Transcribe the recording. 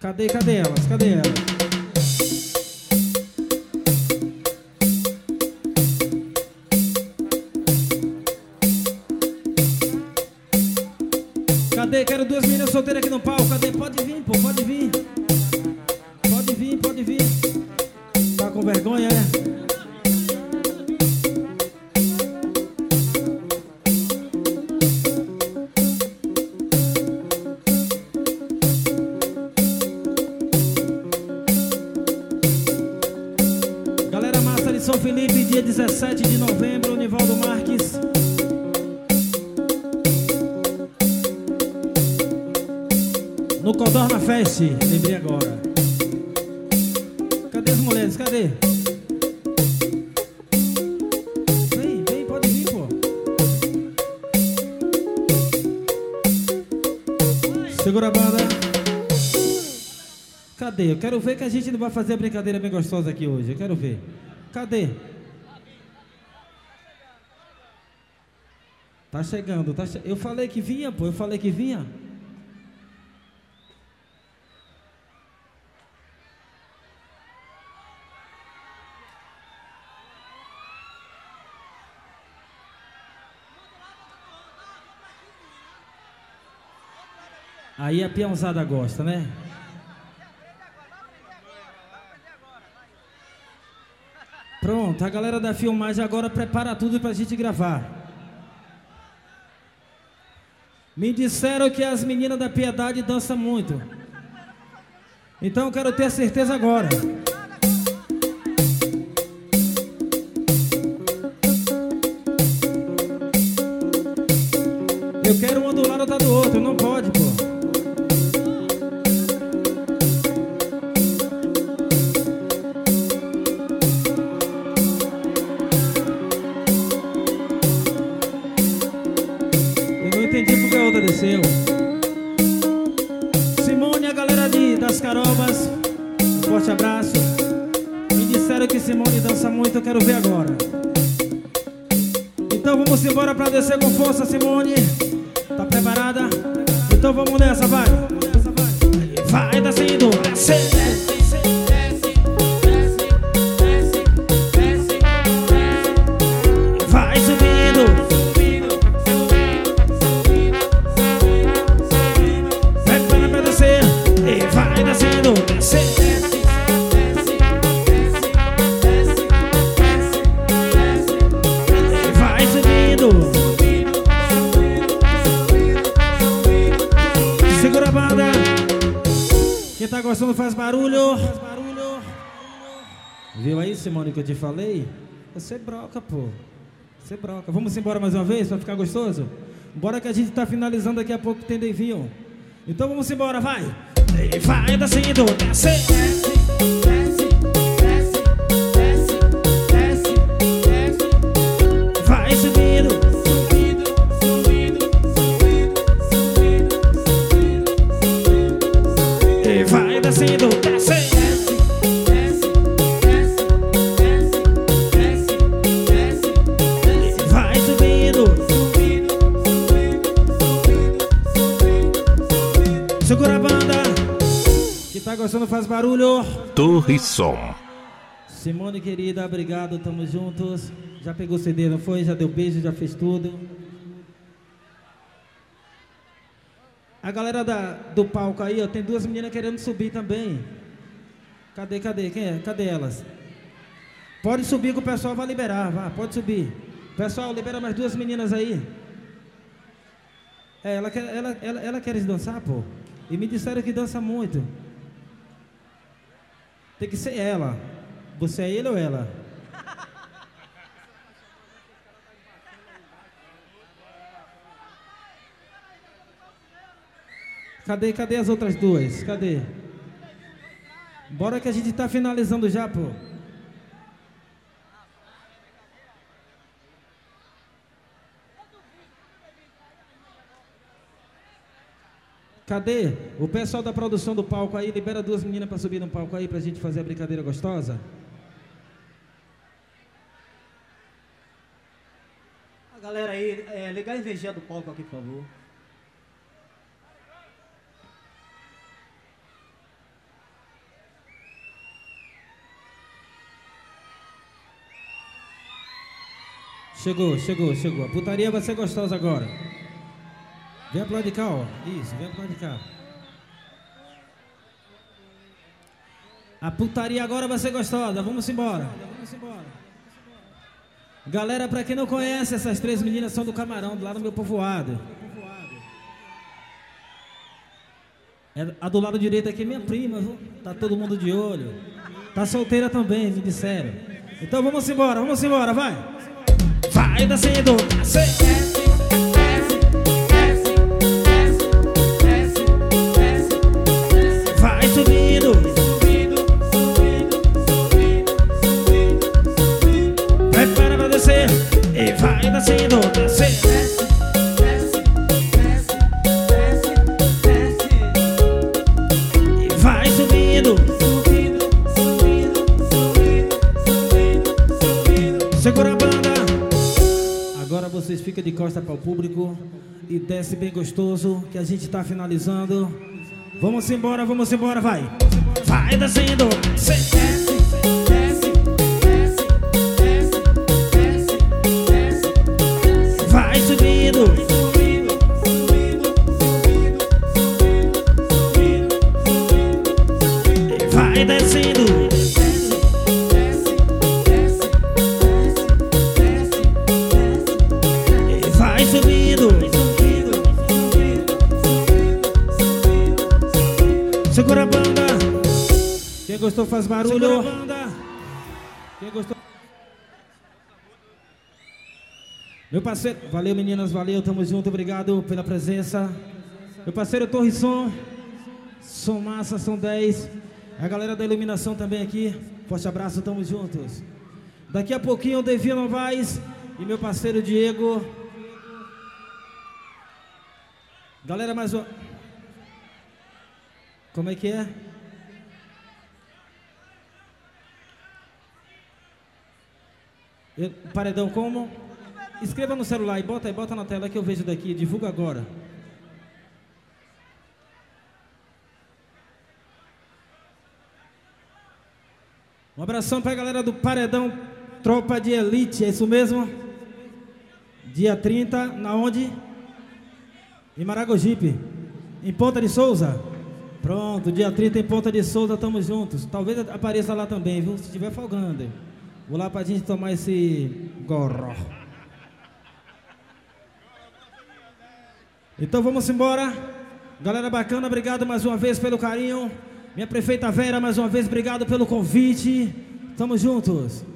Cadê elas? Cadê elas? Cadê? Quero duas meninas solteiras aqui no palco. Cadê? Pode vir, pô, pode vir. Pode vir, pode vir. Tá com vergonha, é? São Felipe, dia 17 de novembro, Nivaldo Marques. No Codorna Fest, lembrei agora. Cadê as mulheres? Cadê? Vem, vem, pode vir, pô. Segura a banda. Cadê? Eu quero ver que a gente não vai fazer a brincadeira bem gostosa aqui hoje. Eu quero ver. Cadê? Tá chegando, tá Eu falei que vinha, pô, eu falei que vinha. Aí a peãozada gosta, né? Pronto, a galera da filmagem agora prepara tudo pra gente gravar. Me disseram que as meninas da Piedade dançam muito. Então eu quero ter certeza agora. Eu quero uma do lado, outra do outro, não pode, pô. Desceu. Simone, a galera das Carobas, um forte abraço. Me disseram que Simone dança muito, eu quero ver agora. Então vamos embora pra descer com força, Simone. Tá preparada? Então vamos nessa, vai. Vai descendo, desce. Vai subindo. Vai descendo, desce, desce, desce, desce, desce, desce, vai subindo, segura a banda. Quem tá gostando faz barulho. Viu aí, Simone, que eu te falei? Você broca, pô. Você broca. Vamos embora mais uma vez pra ficar gostoso? Bora que a gente tá finalizando daqui a pouco, tem Devinho. Então vamos embora, vai. Vai descendo, desce, desce, desce, desce, desce, desce, desce. Vai subindo, subindo, subindo, subindo, subindo, subindo, subindo. Vai descendo, desce, desce, desce, desce, desce, desce, desce. Vai subindo, subindo, subindo, subindo, subindo. Segura a banda. Tá gostando, faz barulho. Torre Som. Simone, querida, obrigado, tamo juntos. Já pegou o CD, não foi? Já deu beijo, já fez tudo. A galera do palco aí, ó, tem duas meninas querendo subir também. Cadê? Quem é? Cadê elas? Pode subir que o pessoal vai liberar, vá, pode subir. Pessoal, libera mais duas meninas aí. É, ela quer dançar, pô. E me disseram que dança muito. Tem que ser ela. Você é ele ou ela? Cadê as outras duas? Cadê? Bora que a gente tá finalizando já, pô. Cadê? O pessoal da produção do palco aí, libera duas meninas pra subir no palco aí pra gente fazer a brincadeira gostosa. A galera aí, ligar a energia do palco aqui, por favor. Chegou. A putaria vai ser gostosa agora. Vem pro lado de cá, ó. Isso, vem pro lado de cá. A putaria agora vai ser gostosa. Vamos embora. Galera, pra quem não conhece, essas três meninas são do Camarão, do lado do meu povoado. A do lado direito aqui é minha prima, viu? Tá todo mundo de olho. Tá solteira também, me disseram. Então vamos embora, vai. Vai descendo, vai subindo, prepara pra descer e vai descendo, e vai subindo, segura a banda. Agora vocês ficam de costa para o público e desce bem gostoso, que a gente tá finalizando. Vamos embora, vai. Vai descendo, vai subindo, vai descendo, vai subindo. Segura a banda. Quem gostou faz barulho. Segura a banda. Quem gostou. Meu parceiro, valeu meninas, valeu, tamo junto, obrigado pela presença. Meu parceiro Torre Som Massa, são 10. A galera da iluminação também aqui, forte abraço, tamo juntos. Daqui a pouquinho o Devi Novaes e meu parceiro Diego. Galera, mais uma... Como é que é? Paredão como? Escreva no celular e bota na tela que eu vejo daqui, divulga agora. Um abração pra galera do Paredão Tropa de Elite, é isso mesmo? Dia 30, na onde? Em Maragogipe, em Ponta de Souza. Pronto, dia 30 em Ponta de Souza, tamo juntos. Talvez apareça lá também, viu? Se estiver folgando. Vou lá pra gente tomar esse goró. Então vamos embora. Galera bacana, obrigado mais uma vez pelo carinho. Minha prefeita Vera, mais uma vez, obrigado pelo convite. Tamo juntos.